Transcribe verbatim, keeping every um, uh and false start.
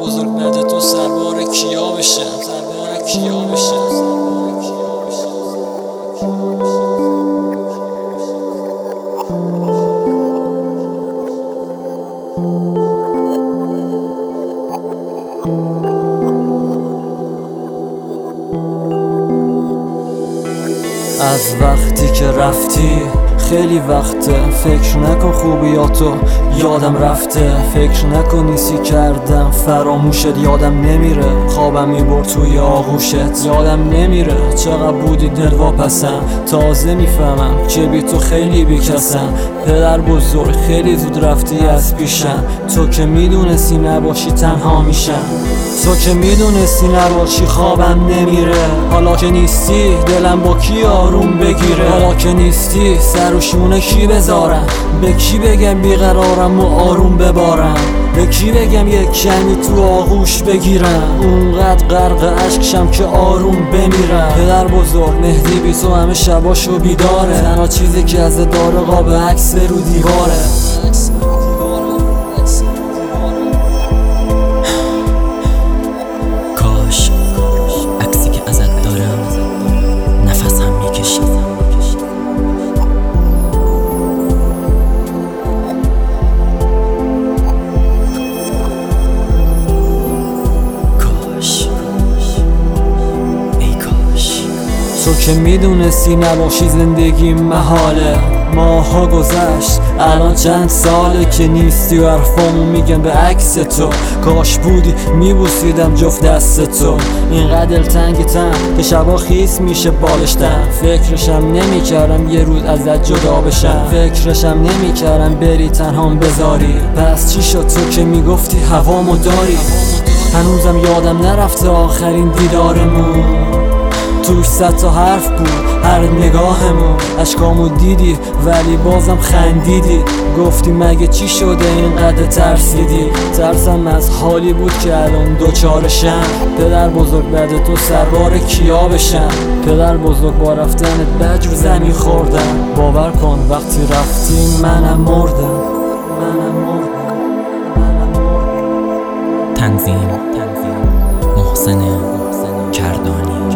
بزرگ بعد تو سربار کیا بشم، سربار کیا بشم. از وقتی که رفتی خیلی وقته، فکر نکن خوبیاتو یادم رفته، فکر نکن نیستی کردم فراموشت، یادم نمیره خوابم میبر توی آغوشت، یادم نمیره چقدر بودی دلواپسم، تازه میفهمم که بی تو خیلی بیکسم. پدر بزرگ خیلی زود رفتی از پیشم، تو که میدونستی نباشی تنها میشم، تو که میدونستی نباشی خوابم نمیره. حالا که نیستی دلم با کی آروم بگیره، حالا که نیستی سر و شونه کی بذارم، به کی بگم بیقرارم و آروم ببارم، به کی بگم یک کمی تو آغوش بگیرم، اونقدر غرق عشقشم که آروم بمیرم. پدر بزرگ مهدی بی تو همه شباشو بیداره، تنها چیزی که از داره قاب عکس رو دیواره. تو که میدونستی نباشی زندگی محاله، ماها گذشت الان چند ساله که نیستی و حرفامو میگم به عکس تو، کاش بودی میبوسیدم جفت دست تو، اینقدر دلتنگتم که شبا خیس میشه بالشتم، فکرشم نمیکردم یه روز ازت جدا بشم، فکرشم نمیکردم بری تنهام بذاری، پس چی شد تو که میگفتی هوامو داری؟ هنوزم یادم نرفته آخرین دیدارمون، توش صد تا حرف بود هر نگاهمون، اشکامو دیدی ولی بازم خندیدی، گفتی مگه چی شده اینقدر ترسیدی؟ ترسم از حالی بود که الان دوچارشم، پدر بزرگ بعد تو سربار کیا بشم، پدر بزرگ با رفتنت بج رو زمین خوردم، باور کن وقتی رفتی منم مردم، منم مردم، منم مردم. تنظیم محسن کردانی.